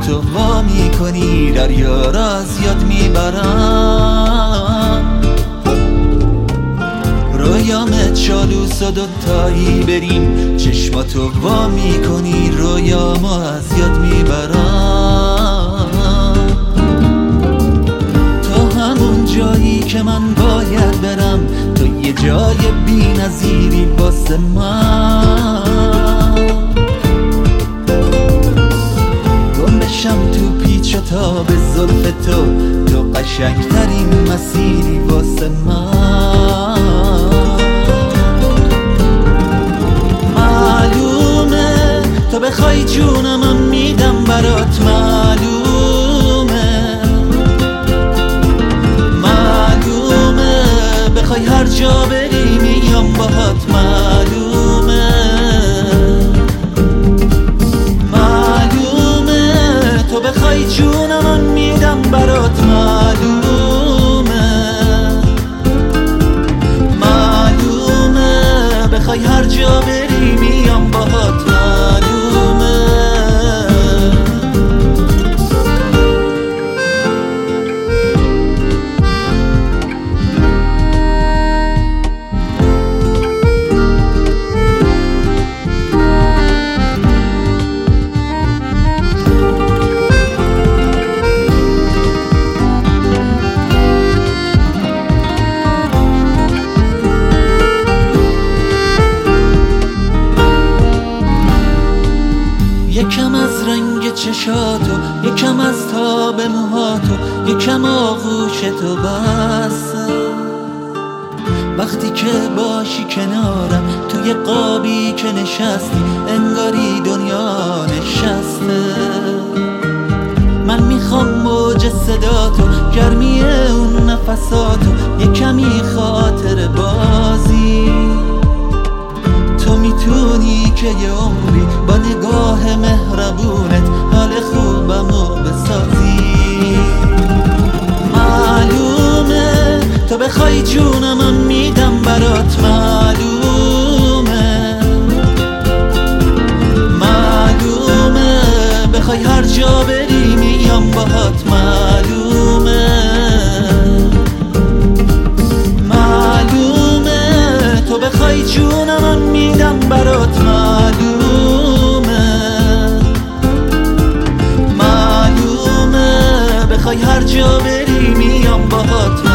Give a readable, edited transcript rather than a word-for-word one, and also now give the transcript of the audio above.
تو وا میکنی دریا را از یاد میبرم. رویامه چالوس و دوتایی بریم، چشماتو وا میکنی رویامو از یاد میبرم. تو همون جایی که من باید برم، تو یه جای بی نظیری واسه من. گم بشم تو پیچ و تاب زلف تو، تو قشنگترین مسیری واسه من. معلومه تو بخوای جونم میدم برات، معلومه بخوای هر جا بری میام باهات، معلومه تو بخوای جونم میدم برات، معلومه بخوای هر جا بری میام باهات، یکم از رنگ چشاتو، یکم از تاب موهاتو، یکم آغوشتو بسه. وقتی که باشی کنارم توی قابی که نشستی، انگاری دنیا نشسته. من میخوام موج صداتو، گرمی اون نفساتو، یه کمی خاطر بازی. تو میتونی که یه عمری با نگاه مهربونت حال خوبمو بسازی. معلومه تو بخوای جونم میدم برات، معلومه بخوای هر جا بری میام باهات، معلومه تو بخوای جونم میدم برات، معلومه بخوای هر جا بری میام باهات.